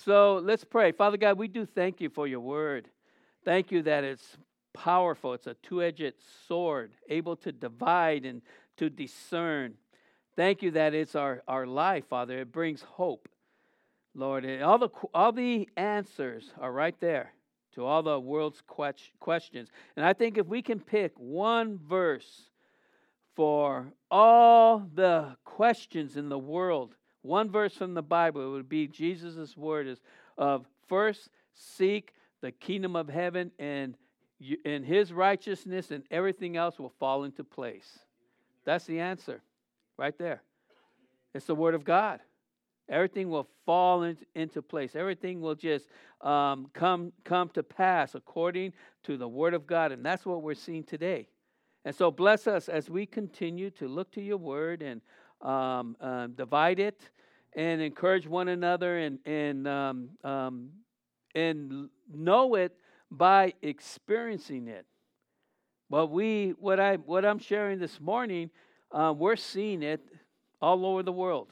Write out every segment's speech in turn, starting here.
So let's pray. Father God, we do thank you for your word. Thank you that it's powerful. It's a two-edged sword, able to divide and to discern. Thank you that it's our life, Father. It brings hope, Lord. And all the answers are right there to all the world's questions. And I think if we can pick one verse for all the questions in the world, one verse from the Bible, it would be Jesus' word is of first seek the kingdom of heaven and his righteousness, and everything else will fall into place. That's the answer right there. It's the word of God. Everything will fall into place. Everything will just come to pass according to the word of God. And that's what we're seeing today. And so bless us as we continue to look to your word and divide it and encourage one another and know it by experiencing it. But what I'm sharing this morning, we're seeing it all over the world.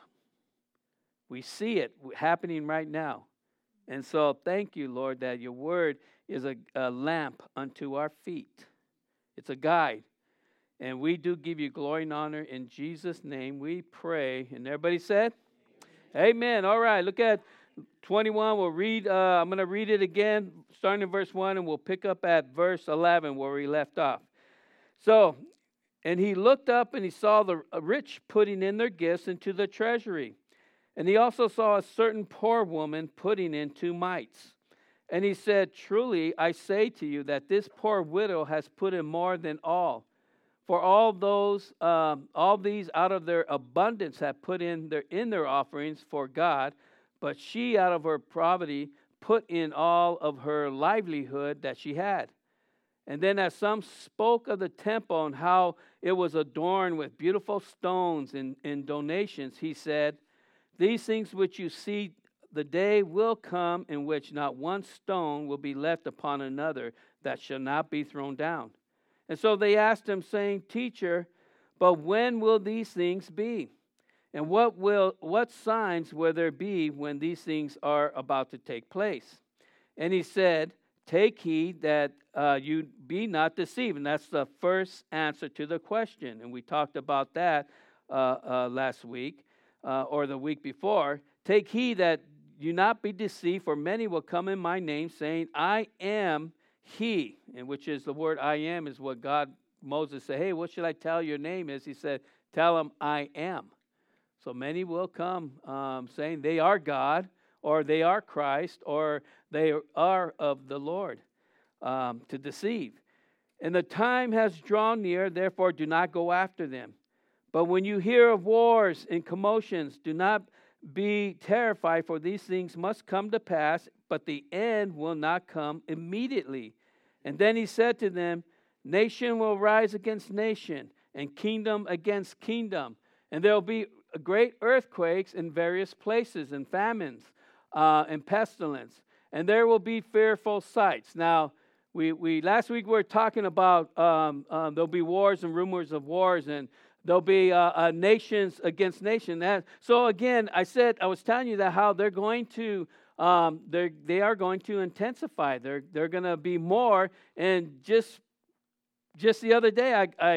We see it happening right now. And so thank you, Lord, that your word is a lamp unto our feet. It's a guide. And we do give you glory and honor. In Jesus' name we pray. And everybody said? Amen. All right, look at 21. We'll read. I'm going to read it again, starting in verse 1, and we'll pick up at verse 11 where we left off. So, and he looked up and he saw the rich putting in their gifts into the treasury. And he also saw a certain poor woman putting in 2 mites. And he said, truly, I say to you that this poor widow has put in more than all. For all these out of their abundance have put in their offerings for God, but she out of her poverty put in all of her livelihood that she had. And then as some spoke of the temple and how it was adorned with beautiful stones and donations, he said, these things which you see, the day will come in which not one stone will be left upon another that shall not be thrown down. And so they asked him, saying, Teacher, but when will these things be? And what signs will there be when these things are about to take place? And he said, Take heed that you be not deceived. And that's the first answer to the question. And we talked about that last week or the week before. Take heed that you not be deceived, for many will come in my name, saying, I am he, and which is the word I am, is what Moses said, hey, what should I tell your name is? He said, tell them I am. So many will come saying they are God, or they are Christ, or they are of the Lord, to deceive. And the time has drawn near, therefore do not go after them. But when you hear of wars and commotions, do not be terrified, for these things must come to pass, but the end will not come immediately. And then he said to them, nation will rise against nation, and kingdom against kingdom. And there will be great earthquakes in various places, and famines, and pestilence. And there will be fearful sights. Now, we last week we were talking about there'll be wars and rumors of wars, and there'll be nations against nations. So again, I was telling you that how they're going to they are going to intensify. They're going to be more. And just the other day,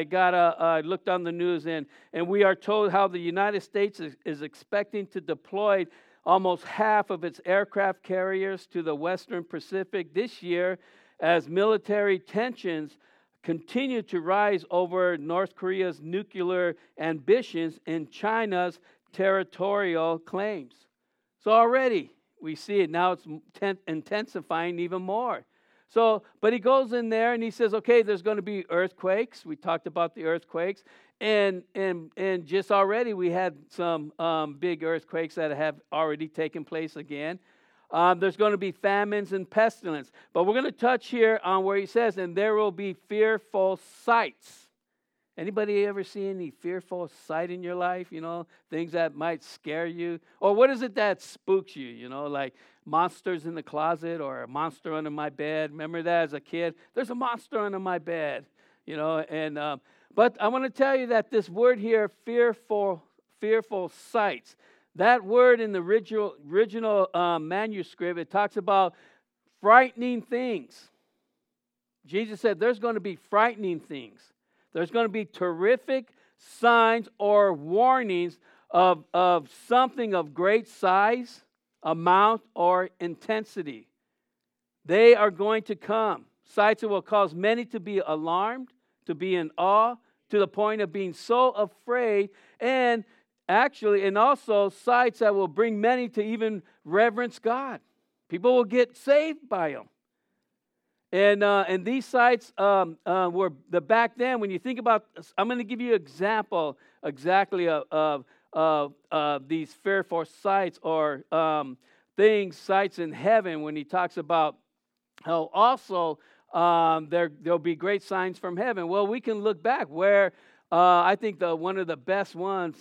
I looked on the news, and we are told how the United States is expecting to deploy almost half of its aircraft carriers to the Western Pacific this year, as military tensions continue to rise over North Korea's nuclear ambitions and China's territorial claims. So already we see it. Now it's intensifying even more. So, but he goes in there and he says, okay, there's going to be earthquakes. We talked about the earthquakes. And just already we had some big earthquakes that have already taken place again. There's going to be famines and pestilence. But we're going to touch here on where he says, and there will be fearful sights. Anybody ever see any fearful sight in your life? You know, things that might scare you? Or what is it that spooks you? You know, like monsters in the closet or a monster under my bed. Remember that as a kid? There's a monster under my bed. You know, and but I want to tell you that this word here, fearful sights, That word in the original manuscript, it talks about frightening things. Jesus said there's going to be frightening things. There's going to be terrific signs or warnings of something of great size, amount, or intensity. They are going to come. Sights that will cause many to be alarmed, to be in awe, to the point of being so afraid, and also sights that will bring many to even reverence God. People will get saved by them. And these sights were the back then. When you think about, I'm going to give you an example exactly of these fearful sights or sights in heaven. When he talks about how also there'll be great signs from heaven. Well, we can look back where I think one of the best ones,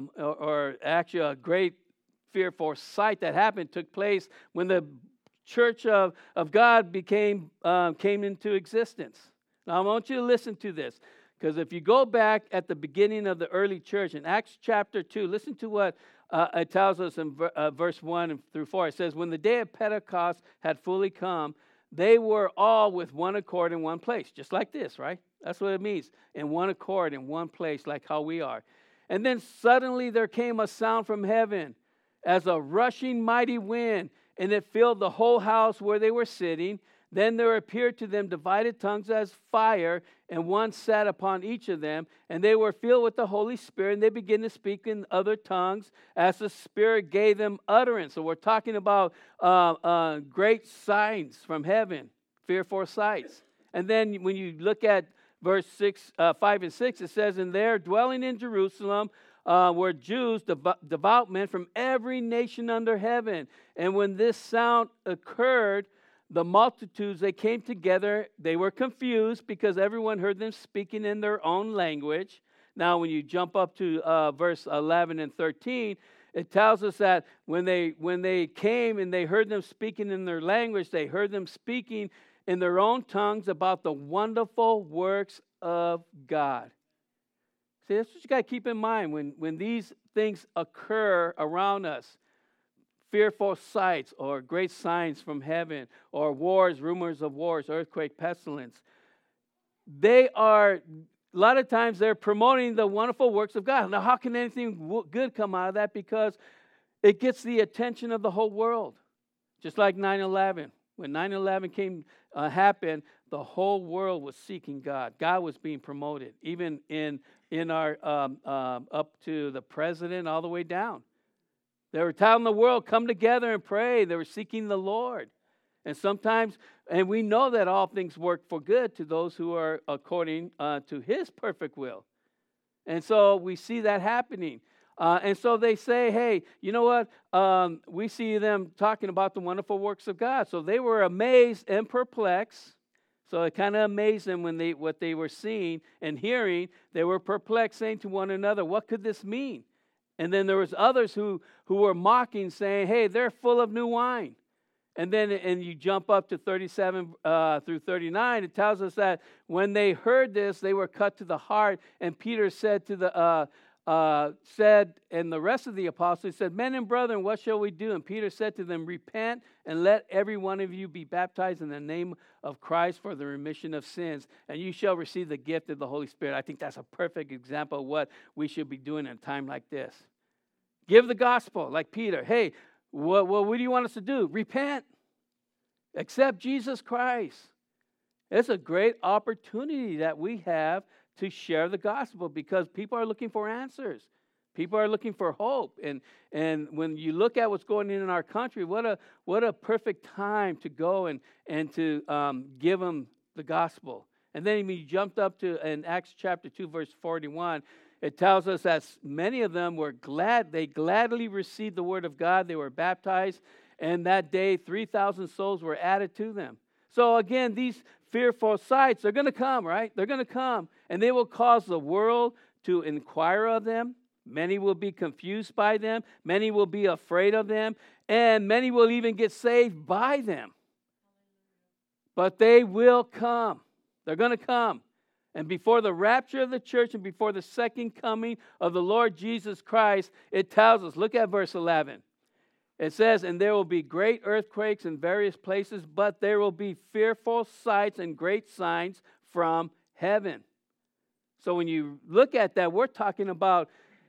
or actually a great fearful sight that happened, took place when the Church of God came into existence. Now, I want you to listen to this, because if you go back at the beginning of the early church in Acts chapter 2, listen to what it tells us in verse 1 through 4. It says, when the day of Pentecost had fully come, they were all with one accord in one place, just like this, right? That's what it means, in one accord, in one place, like how we are. And then suddenly there came a sound from heaven as a rushing mighty wind, and it filled the whole house where they were sitting. Then there appeared to them divided tongues as fire, and one sat upon each of them. And they were filled with the Holy Spirit, and they began to speak in other tongues as the Spirit gave them utterance. So we're talking about great signs from heaven, fearful sights. And then when you look at verse 5 and 6, it says, and there dwelling in Jerusalem were Jews, devout men from every nation under heaven. And when this sound occurred, the multitudes, they came together. They were confused because everyone heard them speaking in their own language. Now, when you jump up to verse 11 and 13, it tells us that when they came and they heard them speaking in their language, they heard them speaking in their own tongues about the wonderful works of God. See, that's what you got to keep in mind when these things occur around us. Fearful sights or great signs from heaven or wars, rumors of wars, earthquake, pestilence. They are, a lot of times they're promoting the wonderful works of God. Now, how can anything good come out of that? Because it gets the attention of the whole world. Just like 9/11. When 9/11 happened, the whole world was seeking God. God was being promoted, even in our up to the president all the way down. They were telling the world, come together and pray. They were seeking the Lord. And sometimes, and we know that all things work for good to those who are according to His perfect will. And so we see that happening. And so they say, hey, you know what? We see them talking about the wonderful works of God. So they were amazed and perplexed. So it kind of amazed them when what they were seeing and hearing. They were perplexed, saying to one another, what could this mean? And then there was others who were mocking, saying, hey, they're full of new wine. And then you jump up to 37 through 39, it tells us that when they heard this, they were cut to the heart. And Peter said and the rest of the apostles said, men and brethren, what shall we do? And Peter said to them, repent and let every one of you be baptized in the name of Christ for the remission of sins, and you shall receive the gift of the Holy Spirit. I think that's a perfect example of what we should be doing in a time like this. Give the gospel like Peter. Hey, what do you want us to do? Repent. Accept Jesus Christ. It's a great opportunity that we have to share the gospel because people are looking for answers. People are looking for hope. And when you look at what's going on in our country, what a perfect time to go and to give them the gospel. And then when you jumped up to in Acts chapter 2, verse 41, it tells us that many of them were glad. They gladly received the word of God. They were baptized. And that day, 3,000 souls were added to them. So again, these fearful sights, they're going to come, right? They're going to come. And they will cause the world to inquire of them. Many will be confused by them. Many will be afraid of them. And many will even get saved by them. But they will come. They're going to come. And before the rapture of the church and before the second coming of the Lord Jesus Christ, it tells us, look at verse 11. It says, and there will be great earthquakes in various places, but there will be fearful sights and great signs from heaven. So when you look at that, we're talking about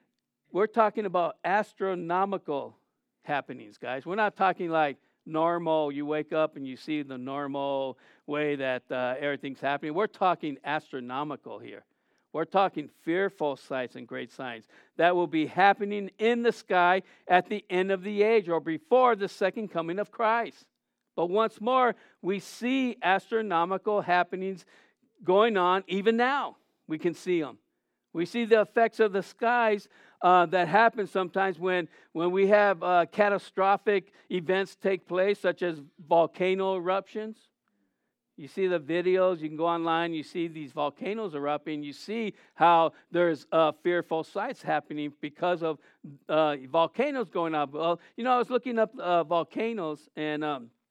astronomical happenings, guys. We're not talking like normal, you wake up and you see the normal way that everything's happening. We're talking astronomical here. We're talking fearful sights and great signs that will be happening in the sky at the end of the age or before the second coming of Christ. But once more, we see astronomical happenings going on even now. We can see them. We see the effects of the skies that happen sometimes when we have catastrophic events take place, such as volcano eruptions. You see the videos, you can go online, you see these volcanoes erupting, you see how there's fearful sights happening because of volcanoes going up. Well, I was looking up volcanoes, and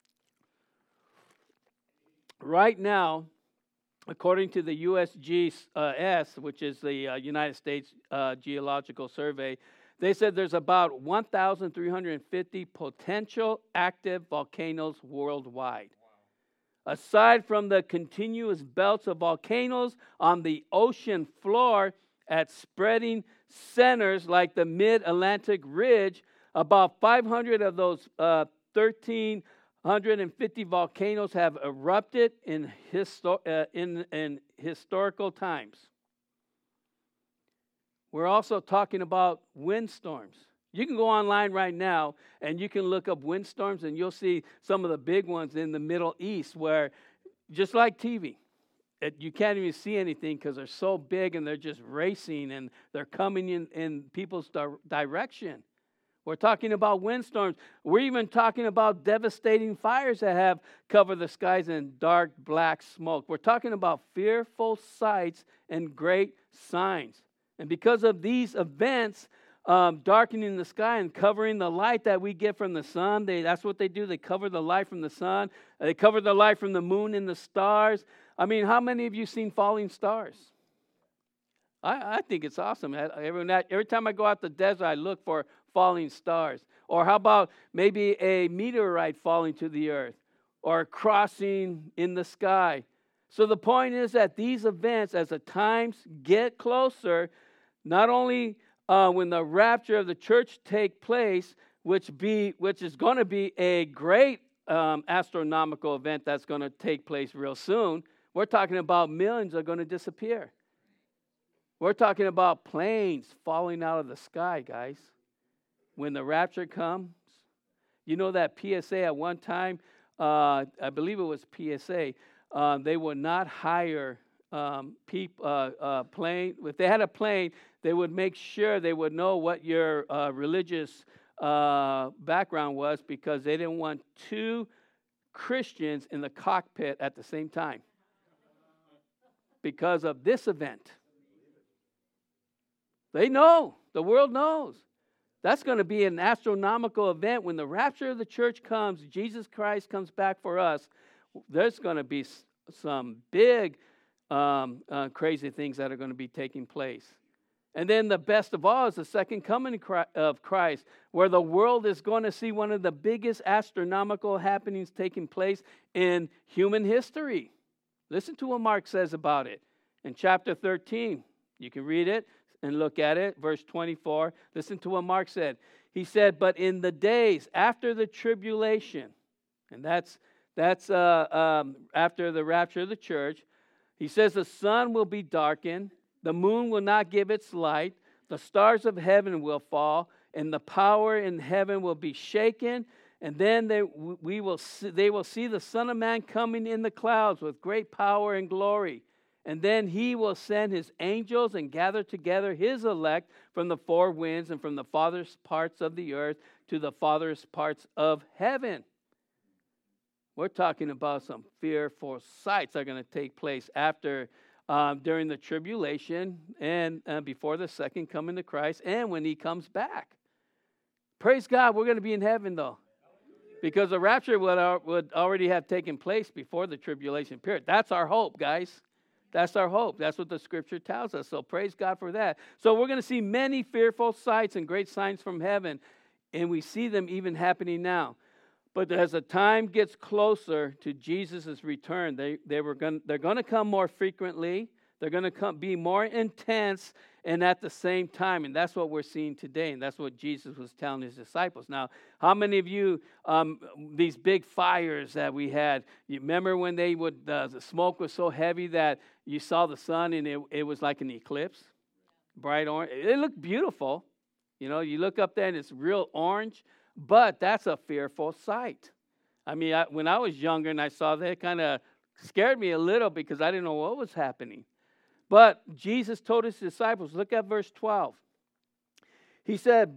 right now, according to the USGS, which is the United States Geological Survey, they said there's about 1,350 potential active volcanoes worldwide. Aside from the continuous belts of volcanoes on the ocean floor at spreading centers like the Mid-Atlantic Ridge, about 500 of those 1,350 volcanoes have erupted in historical times. We're also talking about windstorms. You can go online right now and you can look up windstorms and you'll see some of the big ones in the Middle East where, just like TV, you can't even see anything because they're so big and they're just racing and they're coming in people's direction. We're talking about windstorms. We're even talking about devastating fires that have covered the skies in dark black smoke. We're talking about fearful sights and great signs. And because of these events, darkening the sky and covering the light that we get from the sun, that's what they do. They cover the light from the sun. They cover the light from the moon and the stars. I mean, how many of you seen falling stars? I think it's awesome. Every time I go out the desert, I look for falling stars. Or how about maybe a meteorite falling to the earth or crossing in the sky? So the point is that these events, as the times get closer, not only when the rapture of the church take place, which is going to be a great astronomical event that's going to take place real soon, we're talking about millions are going to disappear. We're talking about planes falling out of the sky, guys. When the rapture comes, you know that PSA at one time, I believe it was PSA, they would not hire plane. If they had a plane, they would make sure they would know what your religious background was because they didn't want two Christians in the cockpit at the same time because of this event. They know. The world knows. That's going to be an astronomical event. When the rapture of the church comes, Jesus Christ comes back for us, there's going to be some big crazy things that are going to be taking place. And then the best of all is the second coming of Christ, where the world is going to see one of the biggest astronomical happenings taking place in human history. Listen to what Mark says about it. In chapter 13, you can read it and look at it, verse 24. Listen to what Mark said. He said, but in the days after the tribulation, and that's after the rapture of the church, he says the sun will be darkened, the moon will not give its light, the stars of heaven will fall, and the power in heaven will be shaken. And then they will see the Son of Man coming in the clouds with great power and glory. And then he will send his angels and gather together his elect from the four winds and from the farthest parts of the earth to the farthest parts of heaven. We're talking about some fearful sights that are going to take place during the tribulation and before the second coming of Christ and when he comes back. Praise God, we're going to be in heaven though. Because the rapture would already have taken place before the tribulation period. That's our hope, guys. That's our hope. That's what the scripture tells us. So praise God for that. So we're going to see many fearful sights and great signs from heaven. And we see them even happening now. But as the time gets closer to Jesus' return, they're going to come more frequently. They're going to be more intense and at the same time. And that's what we're seeing today. And that's what Jesus was telling his disciples. Now, how many of you, these big fires that we had, you remember when the smoke was so heavy that you saw the sun and it was like an eclipse? Bright orange. It looked beautiful. You know, you look up there and it's real orange. But that's a fearful sight. I mean, when I was younger and I saw that, it kind of scared me a little because I didn't know what was happening. But Jesus told his disciples, look at verse 12. He said,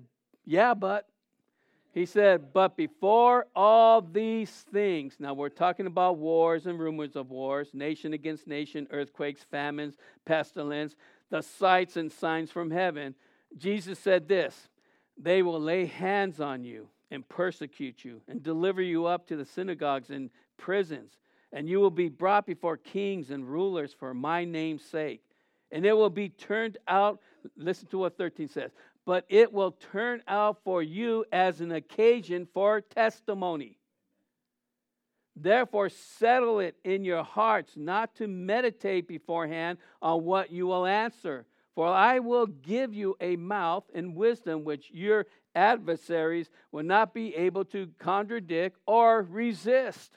but before all these things, now we're talking about wars and rumors of wars, nation against nation, earthquakes, famines, pestilence, the sights and signs from heaven. Jesus said this, they will lay hands on you and persecute you and deliver you up to the synagogues and prisons. And you will be brought before kings and rulers for my name's sake. And it will be turned out, listen to what 13 says, but it will turn out for you as an occasion for testimony. Therefore, settle it in your hearts not to meditate beforehand on what you will answer. For I will give you a mouth and wisdom which your adversaries will not be able to contradict or resist.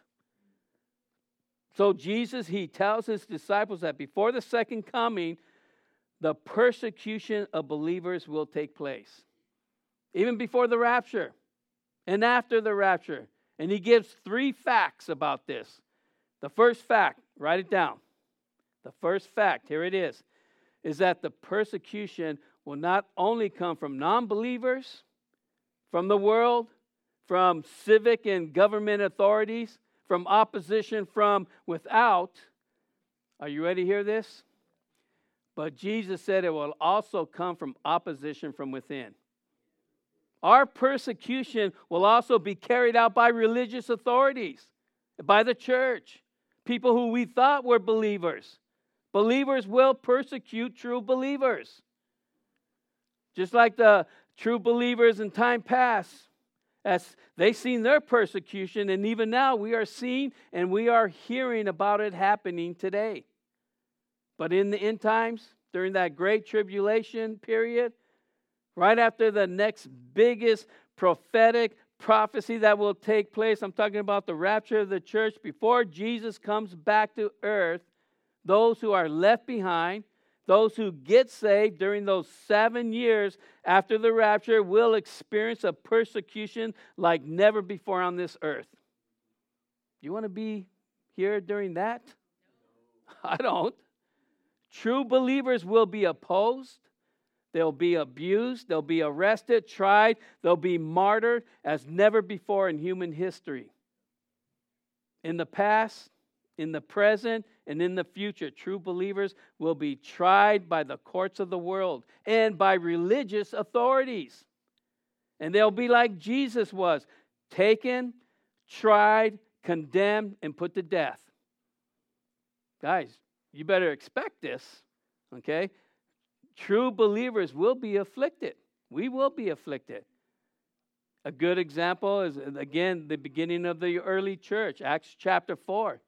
So Jesus, he tells his disciples that before the second coming, the persecution of believers will take place. Even before the rapture and after the rapture. And he gives 3 facts about this. The first fact, write it down. The first fact, here it is that the persecution will not only come from non-believers, from the world, from civic and government authorities, from opposition from without. Are you ready to hear this? But Jesus said it will also come from opposition from within. Our persecution will also be carried out by religious authorities, by the church, people who we thought were believers. Believers will persecute true believers. Just like the true believers in time past, as they seen their persecution, and even now we are seeing and we are hearing about it happening today. But in the end times, during that great tribulation period, right after the next biggest prophetic prophecy that will take place, I'm talking about the rapture of the church, before Jesus comes back to earth, those who are left behind, those who get saved during those 7 years after the rapture will experience a persecution like never before on this earth. You want to be here during that? I don't. True believers will be opposed. They'll be abused. They'll be arrested, tried. They'll be martyred as never before in human history. In the past, in the present, and in the future, true believers will be tried by the courts of the world and by religious authorities. And they'll be like Jesus was, taken, tried, condemned, and put to death. Guys, you better expect this, okay? True believers will be afflicted. We will be afflicted. A good example is, again, the beginning of the early church, Acts chapter 4.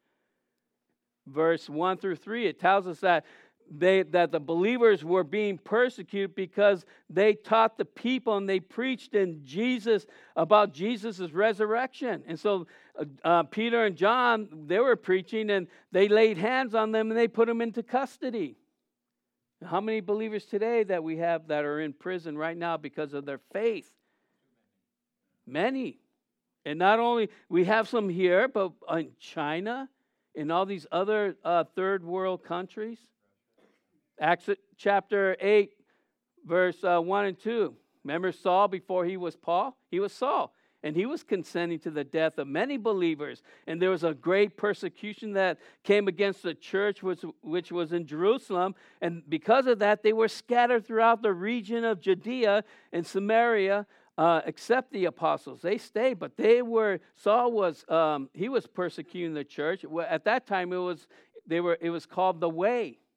Verse 1 through 3, it tells us that the believers were being persecuted because they taught the people and they preached about Jesus' resurrection. And so Peter and John, they were preaching and they laid hands on them and they put them into custody. How many believers today that we have that are in prison right now because of their faith? Many. And not only, we have some here, but in China, in all these other third world countries. Acts chapter 8, verse 1 and 2. Remember Saul before he was Paul? He was Saul. And he was consenting to the death of many believers. And there was a great persecution that came against the church, which was in Jerusalem. And because of that, they were scattered throughout the region of Judea and Samaria, except the apostles. They stayed, but Saul was, he was persecuting the church. At that time, it was called the Way.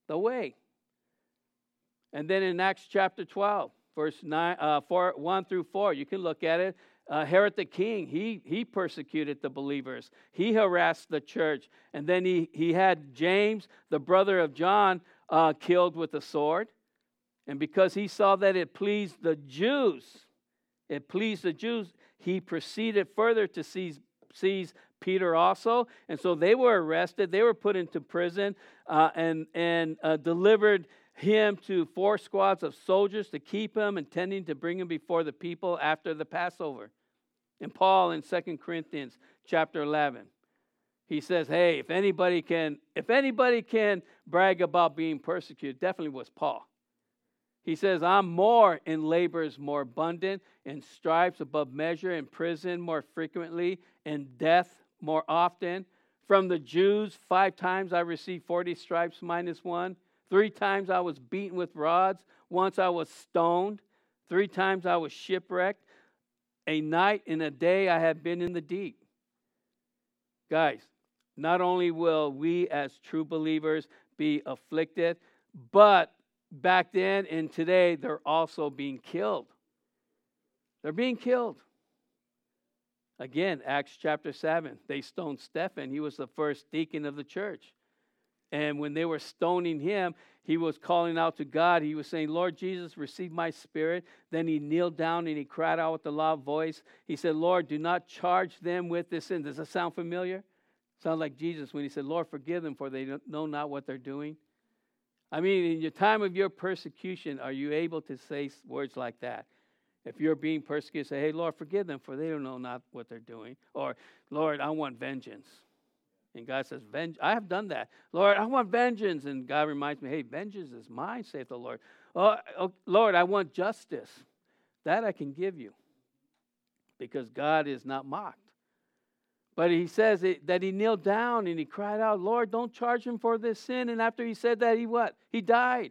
the way. And then in Acts chapter 12, verse 1 through 4, you can look at it. Herod the king, he persecuted the believers. He harassed the church. And then he had James, the brother of John, killed with a sword. And because he saw that it pleased the Jews, he proceeded further to seize Peter also. And so they were arrested. They were put into prison and delivered him to 4 squads of soldiers to keep him, intending to bring him before the people after the Passover. And Paul in 2 Corinthians chapter 11, he says, hey, if anybody can brag about being persecuted, definitely was Paul. He says, I'm more in labors more abundant, in stripes above measure, in prison more frequently, in death more often. From the Jews, 5 times I received 40 stripes minus 1. 3 times I was beaten with rods. Once I was stoned. 3 times I was shipwrecked. A night and a day I have been in the deep. Guys, not only will we as true believers be afflicted, but back then and today they're also being killed. They're being killed. Again, Acts chapter 7, they stoned Stephen. He was the first deacon of the church. And when they were stoning him, he was calling out to God. He was saying, Lord Jesus, receive my spirit. Then he kneeled down and he cried out with a loud voice. He said, Lord, do not charge them with this sin. Does that sound familiar? Sound like Jesus when he said, Lord, forgive them, for they know not what they're doing. I mean, in your time of your persecution, are you able to say words like that? If you're being persecuted, say, hey, Lord, forgive them, for they don't know not what they're doing. Or, Lord, I want vengeance. And God says, I have done that. Lord, I want vengeance. And God reminds me, hey, vengeance is mine, saith the Lord. Oh, Lord, I want justice. That I can give you. Because God is not mocked. But he says that he kneeled down and he cried out, Lord, don't charge him for this sin. And after he said that, he died.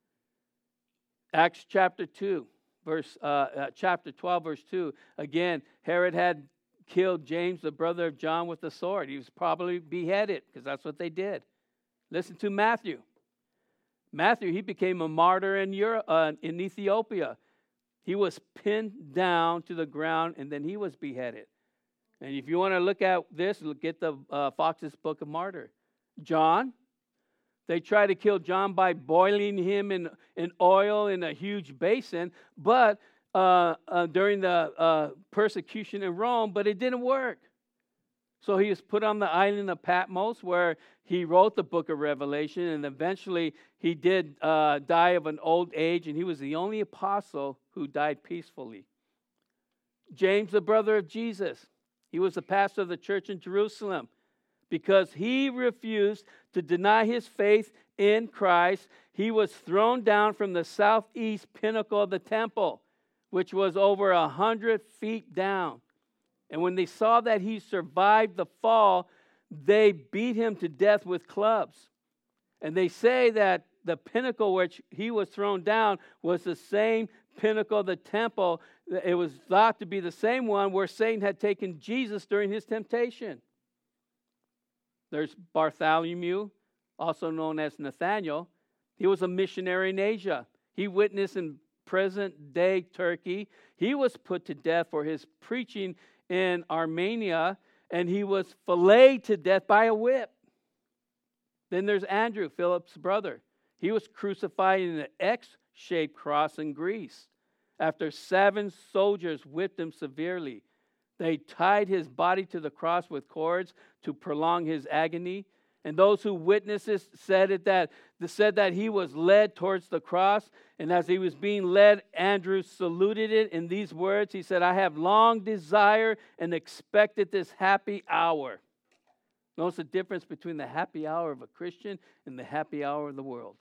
Acts chapter 2, chapter 12, verse 2. Again, Herod had killed James, the brother of John, with a sword. He was probably beheaded because that's what they did. Listen to Matthew. Matthew, he became a martyr in Ethiopia. He was pinned down to the ground and then he was beheaded. And if you want to look at this, look at the Fox's Book of Martyr. John, they tried to kill John by boiling him in oil in a huge basin, but during the persecution in Rome, but it didn't work. So he was put on the island of Patmos where he wrote the book of Revelation, and eventually he did die of an old age, and he was the only apostle who died peacefully. James, the brother of Jesus, he was the pastor of the church in Jerusalem. Because he refused to deny his faith in Christ, he was thrown down from the southeast pinnacle of the temple, which was over 100 feet down. And when they saw that he survived the fall, they beat him to death with clubs. And they say that the pinnacle which he was thrown down was the same pinnacle of the temple. It was thought to be the same one where Satan had taken Jesus during his temptation. There's Bartholomew, also known as Nathaniel. He was a missionary in Asia. He witnessed in present-day Turkey. He was put to death for his preaching in Armenia, and he was filleted to death by a whip. Then there's Andrew, Philip's brother. He was crucified in an X-shaped cross in Greece. After 7 soldiers whipped him severely, they tied his body to the cross with cords to prolong his agony. And those who witnessed this said that he was led towards the cross. And as he was being led, Andrew saluted it in these words. He said, I have long desired and expected this happy hour. Notice the difference between the happy hour of a Christian and the happy hour of the world.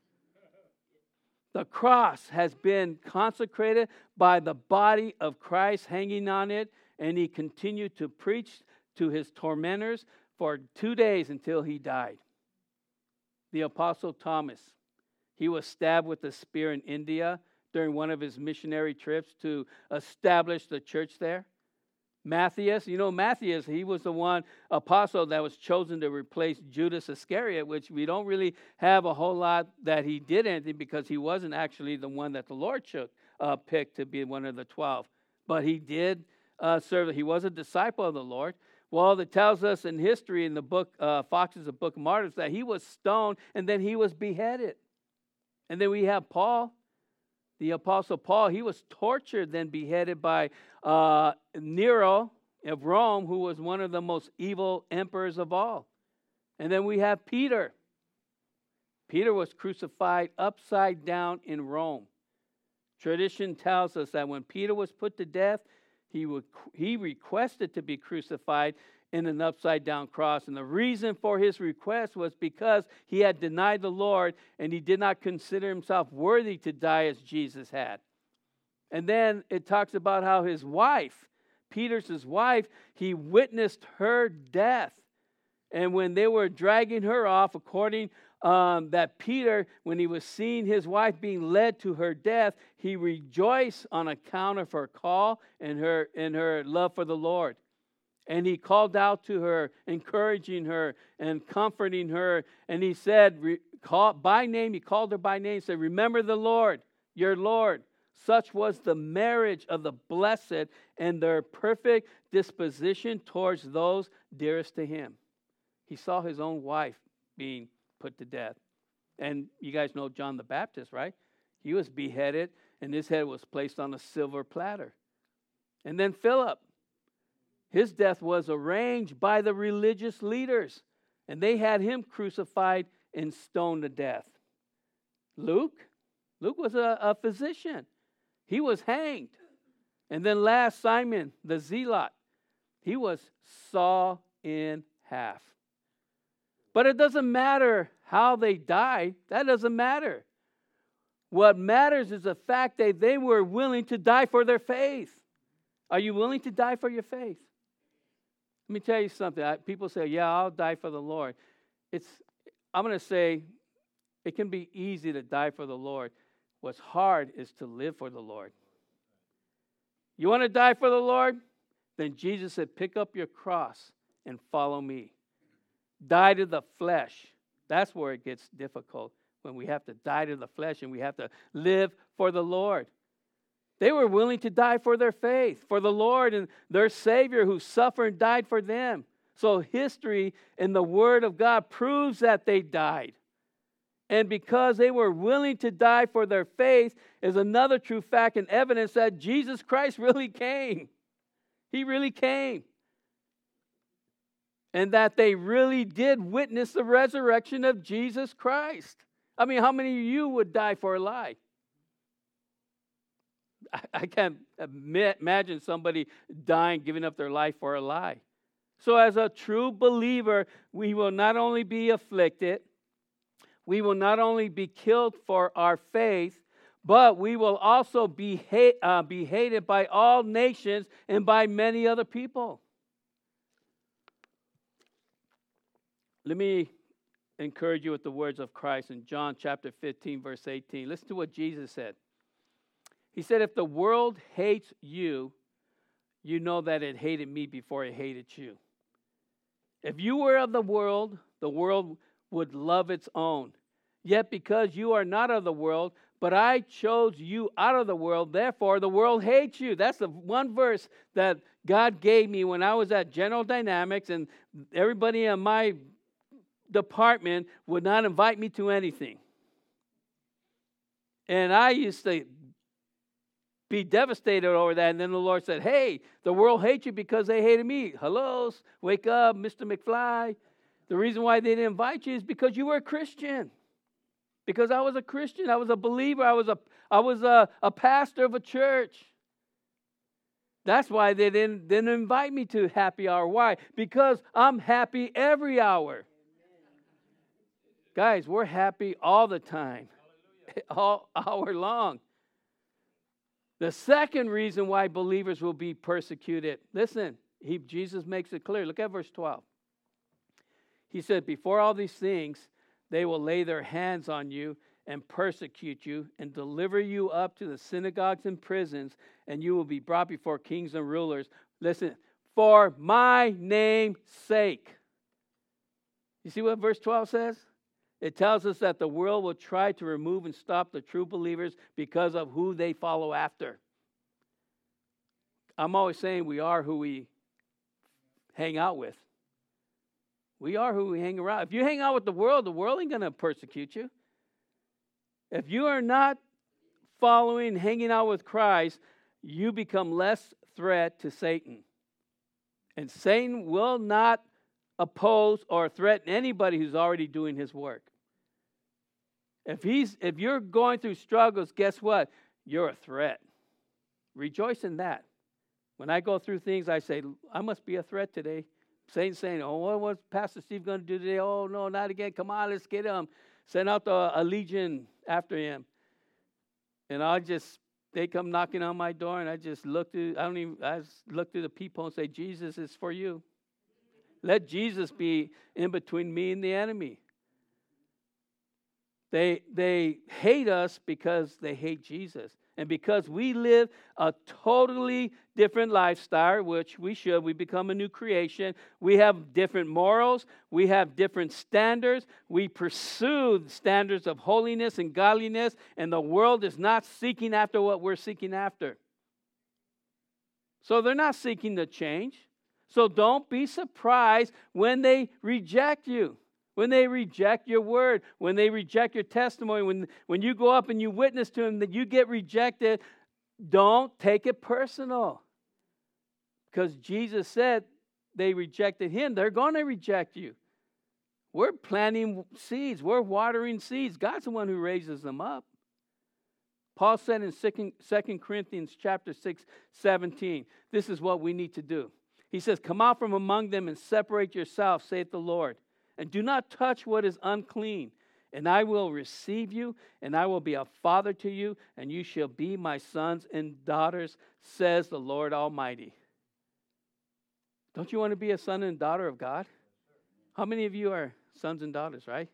The cross has been consecrated by the body of Christ hanging on it, and he continued to preach to his tormentors for 2 days until he died. The Apostle Thomas, he was stabbed with a spear in India during one of his missionary trips to establish the church there. Matthias, Matthias, he was the one apostle that was chosen to replace Judas Iscariot, which we don't really have a whole lot that he did anything because he wasn't actually the one that the Lord picked to be one of the 12. But he did serve. He was a disciple of the Lord. Well, it tells us in history in the book, Fox's Book of Martyrs, that he was stoned and then he was beheaded. And then we have Paul. The Apostle Paul, he was tortured, then beheaded by Nero of Rome, who was one of the most evil emperors of all. And then we have Peter. Peter was crucified upside down in Rome. Tradition tells us that when Peter was put to death, he requested to be crucified in an upside-down cross. And the reason for his request was because he had denied the Lord and he did not consider himself worthy to die as Jesus had. And then it talks about how his wife, Peter's wife, he witnessed her death. And when they were dragging her off, according that Peter, when he was seeing his wife being led to her death, he rejoiced on account of her call and her love for the Lord. And he called out to her, encouraging her and comforting her. And he said, he called her by name, said, "Remember the Lord, your Lord." Such was the marriage of the blessed and their perfect disposition towards those dearest to him. He saw his own wife being put to death. And you guys know John the Baptist, right? He was beheaded and his head was placed on a silver platter. And then Philip. His death was arranged by the religious leaders, and they had him crucified and stoned to death. Luke was a physician. He was hanged. And then last, Simon, the zealot, he was sawed in half. But it doesn't matter how they died. That doesn't matter. What matters is the fact that they were willing to die for their faith. Are you willing to die for your faith? Let me tell you something. People say, "Yeah, I'll die for the Lord." I'm going to say it can be easy to die for the Lord. What's hard is to live for the Lord. You want to die for the Lord? Then Jesus said, "Pick up your cross and follow me." Die to the flesh. That's where it gets difficult, when we have to die to the flesh and we have to live for the Lord. They were willing to die for their faith, for the Lord and their Savior who suffered and died for them. So history and the Word of God proves that they died. And because they were willing to die for their faith is another true fact and evidence that Jesus Christ really came. He really came. And that they really did witness the resurrection of Jesus Christ. I mean, how many of you would die for a lie? I can't imagine somebody dying, giving up their life for a lie. So as a true believer, we will not only be afflicted, we will not only be killed for our faith, but we will also be hated by all nations and by many other people. Let me encourage you with the words of Christ in John chapter 15, verse 18. Listen to what Jesus said. He said, "If the world hates you, you know that it hated me before it hated you. If you were of the world would love its own. Yet because you are not of the world, but I chose you out of the world, therefore the world hates you." That's the one verse that God gave me when I was at General Dynamics, and everybody in my department would not invite me to anything. And I used to be devastated over that. And then the Lord said, "Hey, the world hates you because they hated me." Hello, wake up, Mr. McFly. The reason why they didn't invite you is because you were a Christian. Because I was a Christian. I was a believer. I was a pastor of a church. That's why they didn't invite me to happy hour. Why? Because I'm happy every hour. Guys, we're happy all the time. All hour long. The second reason why believers will be persecuted. Listen, Jesus makes it clear. Look at verse 12. He said, "Before all these things, they will lay their hands on you and persecute you and deliver you up to the synagogues and prisons, and you will be brought before kings and rulers." Listen, for my name's sake. You see what verse 12 says? It tells us that the world will try to remove and stop the true believers because of who they follow after. I'm always saying we are who we hang out with. We are who we hang around. If you hang out with the world ain't going to persecute you. If you are not following, hanging out with Christ, you become less threat to Satan. And Satan will not oppose or threaten anybody who's already doing his work. If you're going through struggles, guess what? You're a threat. Rejoice in that. When I go through things, I say, I must be a threat today. Satan's saying, oh, what was Pastor Steve going to do today? Oh, no, not again. Come on, let's get him. Send out a legion after him. And they come knocking on my door, and I just look through the peephole and say, Jesus is for you. Let Jesus be in between me and the enemy. They hate us because they hate Jesus. And because we live a totally different lifestyle, which we should, we become a new creation. We have different morals. We have different standards. We pursue the standards of holiness and godliness, and the world is not seeking after what we're seeking after. So they're not seeking to change. So don't be surprised when they reject you. When they reject your word, when they reject your testimony, when you go up and you witness to them that you get rejected, don't take it personal. Because Jesus said they rejected him. They're going to reject you. We're planting seeds. We're watering seeds. God's the one who raises them up. Paul said in 2 Corinthians chapter 6:17, this is what we need to do. He says, come out from among them and separate yourself, saith the Lord. And do not touch what is unclean. And I will receive you, and I will be a father to you, and you shall be my sons and daughters, says the Lord Almighty. Don't you want to be a son and daughter of God? How many of you are sons and daughters, right?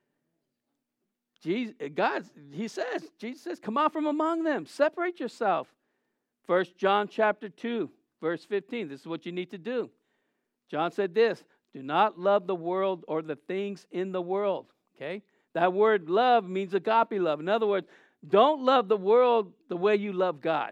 Jesus says, come out from among them. Separate yourself. 1 John chapter 2, verse 15. This is what you need to do. John said this. Do not love the world or the things in the world. Okay? That word love means agape love. In other words, don't love the world the way you love God.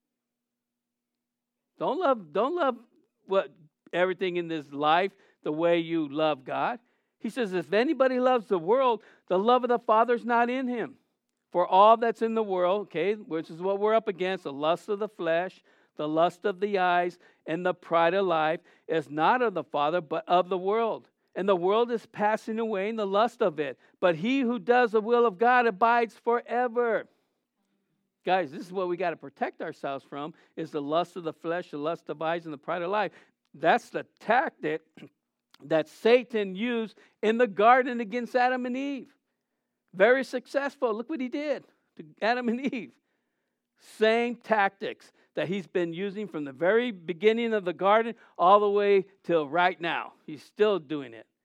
Don't love everything in this life the way you love God. He says, if anybody loves the world, the love of the Father is not in him. For all that's in the world, okay, which is what we're up against, the lust of the flesh, the lust of the eyes, and the pride of life is not of the Father, but of the world. And the world is passing away in the lust of it. But he who does the will of God abides forever. Guys, this is what we got to protect ourselves from, is the lust of the flesh, the lust of eyes, and the pride of life. That's the tactic that Satan used in the garden against Adam and Eve. Very successful. Look what he did to Adam and Eve. Same tactics that he's been using from the very beginning of the garden all the way till right now. He's still doing it.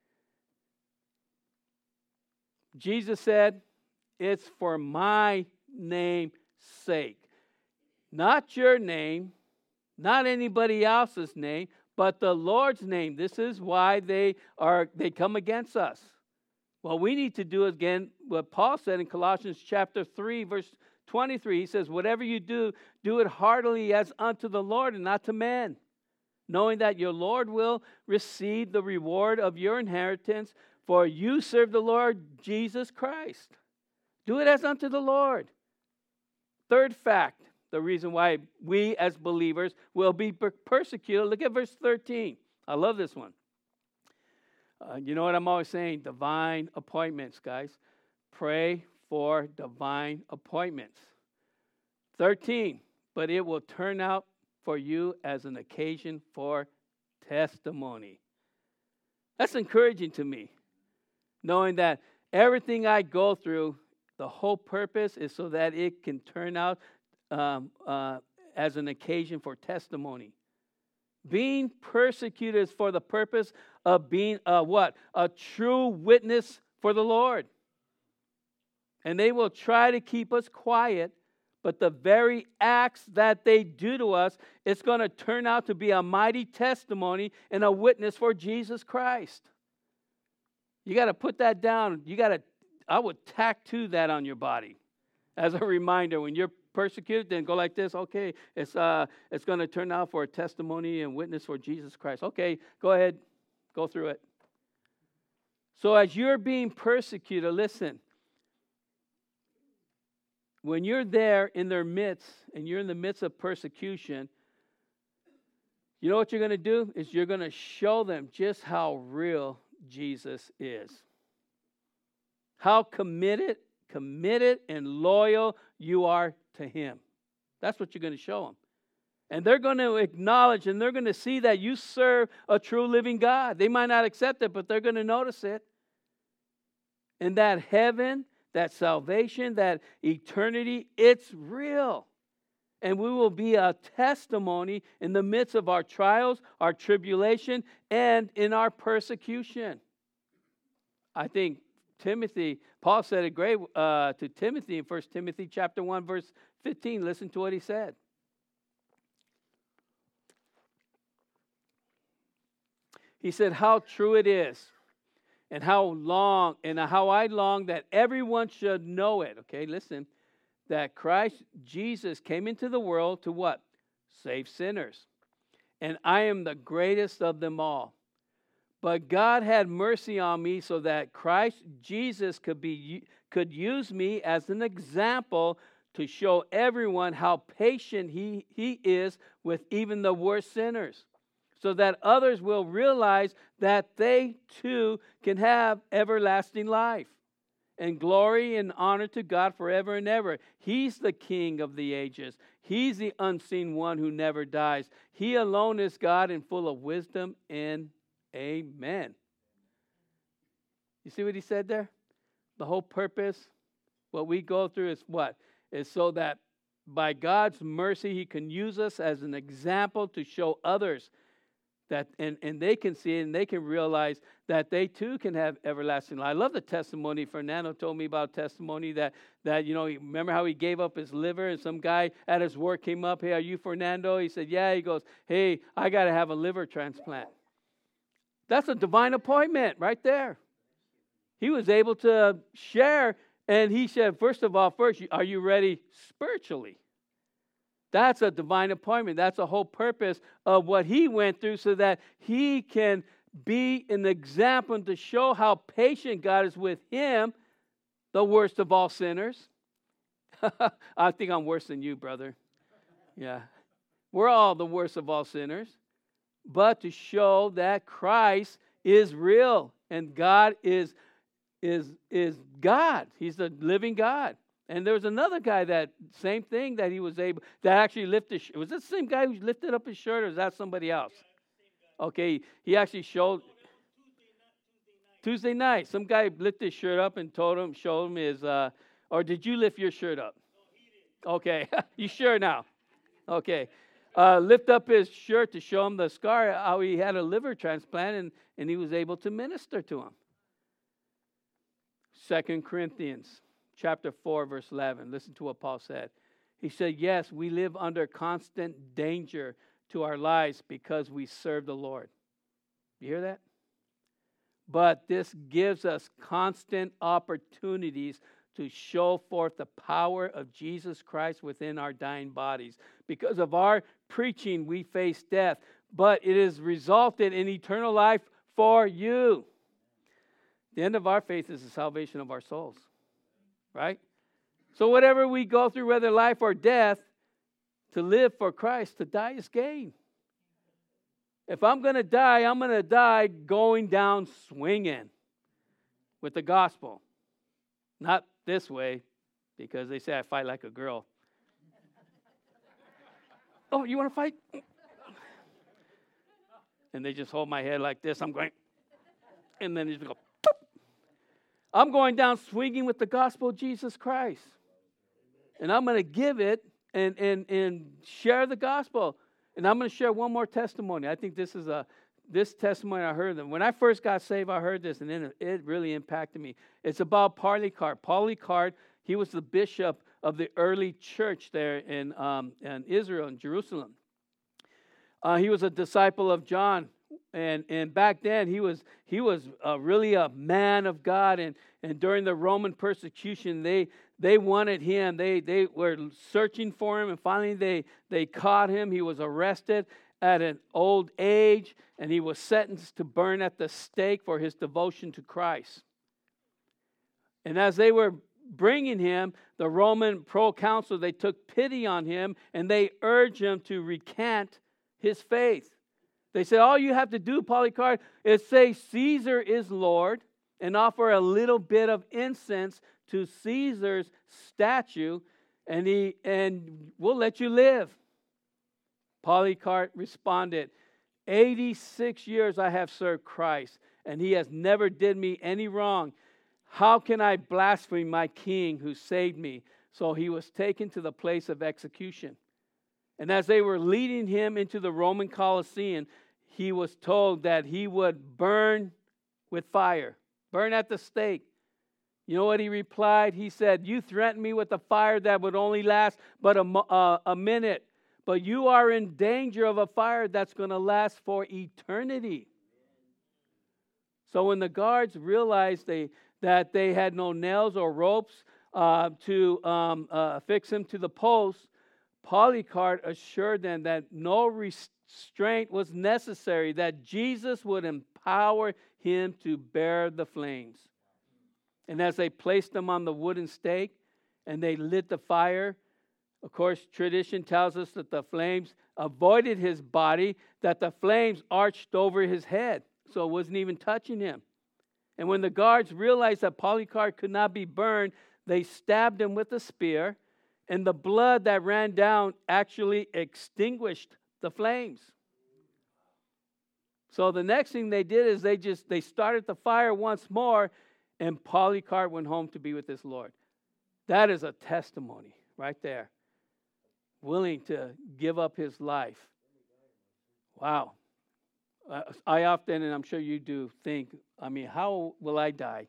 Jesus said, it's for my name's sake. Not your name, not anybody else's name, but the Lord's name. This is why they come against us. What we need to do is, again, what Paul said in Colossians chapter 3, verse 23, he says, whatever you do, do it heartily as unto the Lord and not to men, knowing that your Lord will receive the reward of your inheritance, for you serve the Lord Jesus Christ. Do it as unto the Lord. Third fact, the reason why we as believers will be persecuted. Look at verse 13. I love this one. You know what I'm always saying? Divine appointments, guys. Pray for divine appointments. 13, but it will turn out for you as an occasion for testimony. That's encouraging to me, knowing that everything I go through, the whole purpose is so that it can turn out as an occasion for testimony. Being persecuted is for the purpose of being a true witness for the Lord. And they will try to keep us quiet, but the very acts that they do to us, it's going to turn out to be a mighty testimony and a witness for Jesus Christ. You got to put that down. I would tattoo that on your body as a reminder. When you're persecuted, then go like this. Okay, it's going to turn out for a testimony and witness for Jesus Christ. Okay, go ahead, go through it. So as you're being persecuted, listen. When you're there in their midst and you're in the midst of persecution, you know what you're going to do? Is you're going to show them just how real Jesus is. How committed and loyal you are to Him. That's what you're going to show them. And they're going to acknowledge and they're going to see that you serve a true living God. They might not accept it, but they're going to notice it. And that heaven, that salvation, that eternity, it's real. And we will be a testimony in the midst of our trials, our tribulation, and in our persecution. I think Paul said it great to Timothy in 1 Timothy chapter 1, verse 15. Listen to what he said. He said, how true it is, and how I long that everyone should know it. Okay, listen. That Christ Jesus came into the world to what? Save sinners. And I am the greatest of them all. But God had mercy on me so that Christ Jesus could use me as an example to show everyone how patient he is with even the worst sinners, so that others will realize that they too can have everlasting life and glory and honor to God forever and ever. He's the King of the ages. He's the unseen one who never dies. He alone is God and full of wisdom and amen. You see what he said there? The whole purpose, what we go through is what? Is so that by God's mercy, He can use us as an example to show others that, and they can see it and they can realize that they too can have everlasting life. I love the testimony. Fernando told me about testimony that remember how he gave up his liver and some guy at his work came up, hey, are you Fernando? He said, yeah. He goes, hey, I got to have a liver transplant. That's a divine appointment right there. He was able to share, and he said, first, are you ready spiritually? That's a divine appointment. That's the whole purpose of what he went through, so that he can be an example to show how patient God is with him, the worst of all sinners. I think I'm worse than you, brother. Yeah. We're all the worst of all sinners. But to show that Christ is real and God is God. He's the living God. And there was another guy that same thing that he was able that actually lifted. Was this the same guy who lifted up his shirt, or is that somebody else? Okay, he actually showed Tuesday night. Some guy lifted his shirt up and showed him his. Or did you lift your shirt up? Okay, you sure now? Okay. Lift up his shirt to show him the scar, how he had a liver transplant, and he was able to minister to him. 2 Corinthians chapter 4, verse 11. Listen to what Paul said. He said, yes, we live under constant danger to our lives because we serve the Lord. You hear that? But this gives us constant opportunities to show forth the power of Jesus Christ within our dying bodies. Because of our preaching, we face death, but it has resulted in eternal life for you. The end of our faith is the salvation of our souls, right? So whatever we go through, whether life or death, to live for Christ, to die is gain. If I'm going to die going down swinging with the gospel. Not this way, because they say I fight like a girl. Oh, you want to fight? And they just hold my head like this. I'm going, and then they just go, boop. I'm going down swinging with the gospel of Jesus Christ. And I'm going to give it and share the gospel. And I'm going to share one more testimony. I think this testimony I heard. When I first got saved, I heard this, and then it really impacted me. It's about Polycarp. Polycarp, he was the bishop of the early church there in Israel, in Jerusalem. He was a disciple of John, and back then he was really a man of God. And during the Roman persecution, they wanted him. They were searching for him, and finally they caught him. He was arrested at an old age, and he was sentenced to burn at the stake for his devotion to Christ. And as they were bringing him, the Roman proconsul, they took pity on him, and they urged him to recant his faith. They said, all you have to do, Polycarp, is say Caesar is Lord and offer a little bit of incense to Caesar's statue, and we'll let you live. Polycarp responded, 86 years I have served Christ, and he has never did me any wrong. How can I blaspheme my king who saved me? So he was taken to the place of execution. And as they were leading him into the Roman Colosseum, he was told that he would burn with fire, burn at the stake. You know what he replied? He said, you threatened me with a fire that would only last but a minute, but you are in danger of a fire that's going to last for eternity. So when the guards realized that they had no nails or ropes to fix him to the post, Polycarp assured them that no restraint was necessary, that Jesus would empower him to bear the flames. And as they placed him on the wooden stake and they lit the fire, of course, tradition tells us that the flames avoided his body, that the flames arched over his head, so it wasn't even touching him. And when the guards realized that Polycarp could not be burned, they stabbed him with a spear, and the blood that ran down actually extinguished the flames. So the next thing they did is they started the fire once more, and Polycarp went home to be with his Lord. That is a testimony right there. Willing to give up his life. Wow. I often, and I'm sure you do, think, how will I die?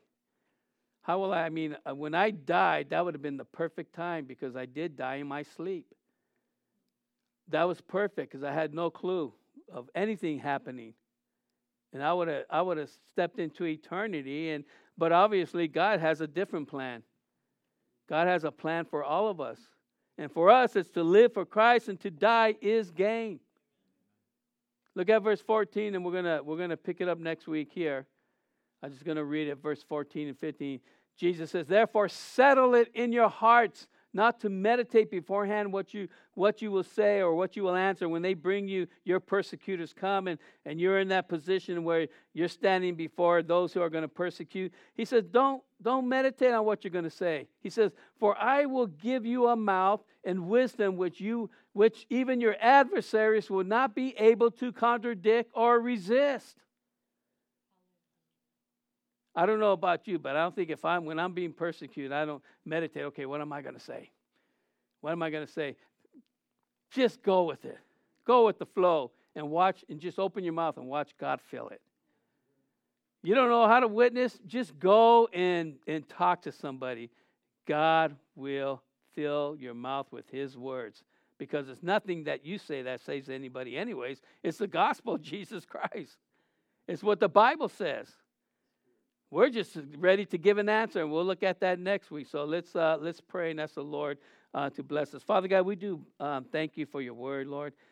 When I died, that would have been the perfect time because I did die in my sleep. That was perfect because I had no clue of anything happening. And I would have stepped into eternity. But obviously, God has a different plan. God has a plan for all of us. And for us, it's to live for Christ, and to die is gain. Look at verse 14, and we're gonna pick it up next week here. I'm just going to read it, verse 14 and 15. Jesus says, therefore settle it in your hearts, not to meditate beforehand what you will say or what you will answer when they bring you, your persecutors come, and you're in that position where you're standing before those who are going to persecute. He says, don't meditate on what you're going to say. He says, for I will give you a mouth and wisdom which even your adversaries will not be able to contradict or resist. I don't know about you, but I don't think when I'm being persecuted, I don't meditate, okay, what am I going to say? What am I going to say? Just go with it. Go with the flow and watch, and just open your mouth and watch God fill it. You don't know how to witness? Just go and talk to somebody. God will fill your mouth with his words, because it's nothing that you say that saves anybody anyways. It's the gospel of Jesus Christ. It's what the Bible says. We're just ready to give an answer, and we'll look at that next week. So let's pray and ask the Lord to bless us. Father God, we do thank you for your word, Lord.